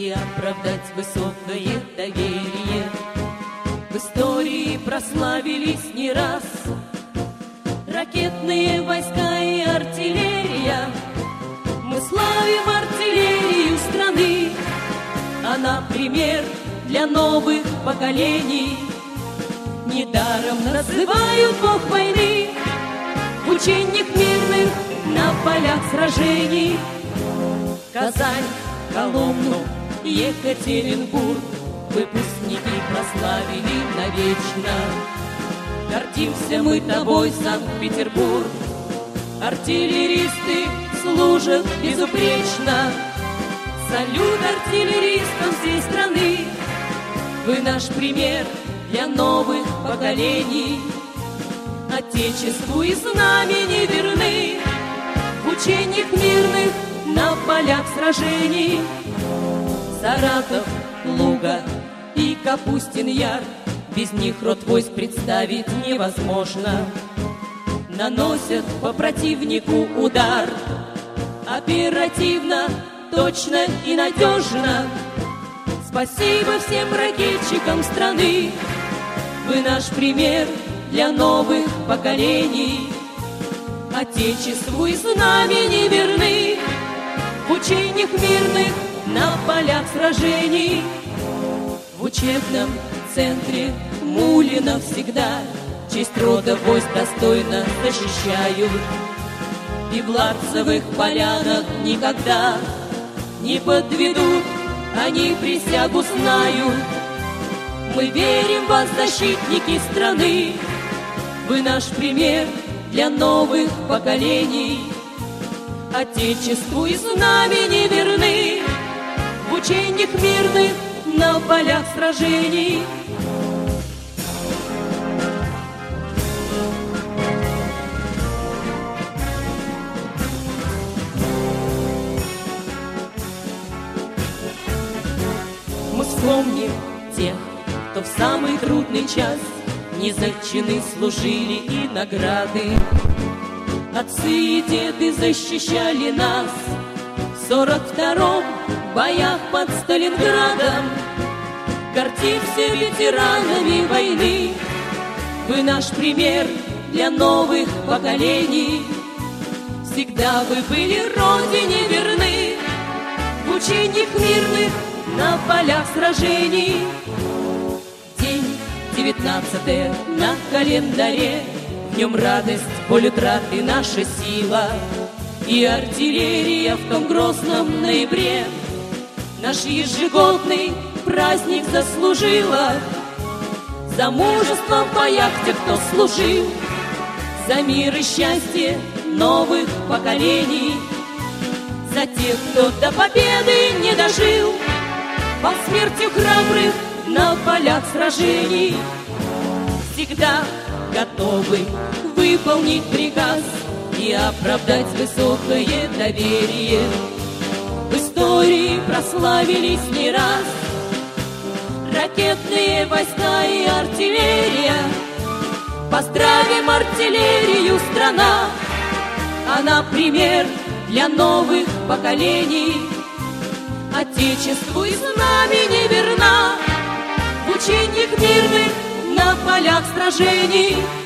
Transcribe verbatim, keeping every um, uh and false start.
и оправдать высокое доверие. В истории прославились не раз ракетные войска и артиллерия. Мы славим артиллерию страны, она пример для новых поколений. Недаром называют бог войны в учениях мирных на полях сражений. Казань, Коломну, Екатеринбург выпускники прославили навечно. Гордимся мы тобой, Санкт-Петербург, артиллеристы служат безупречно. Салют артиллеристам всей страны, вы наш пример для новых поколений. Отечеству и знамени верны в учениях мирных на полях сражений. Саратов, Луга и Капустин Яр, без них род войск представить невозможно. Наносят по противнику удар оперативно, точно и надежно. Спасибо всем ракетчикам страны, вы наш пример для новых поколений. Отечеству и знамени верны в учениях мирных на полях сражений. В учебном центре Мулинов всегда честь рода войск достойно защищают. И в Ларцевых полянах никогда не подведут, они присягу знают. Мы верим в вас, защитники страны, вы наш пример для новых поколений. Отечеству и знамени верны в учениях мирных на полях сражений. Мы вспомним тех, кто в самый трудный час не за чины служили и награды. Отцы и деды защищали нас в сорок втором в боях под Сталинградом. Гордимся ветеранами войны, вы наш пример для новых поколений. Всегда вы были родине верны в учениях мирных на полях сражений. День девятнадцатое на календаре, в нем радость, боль утраты, наша сила. И артиллерия в том грозном ноябре наш ежегодный праздник заслужила. За мужество в боях тех, кто служил, за мир и счастье новых поколений, за тех, кто до победы не дожил, по смерти храбрых на полях сражений. Всегда готовы выполнить приказ и оправдать высокое доверие. В истории прославились не раз ракетные войска и артиллерия. Поздравим артиллерию, страна, она пример для новых поколений. Отечеству и знамени верна в учениях мирных на полях сражений.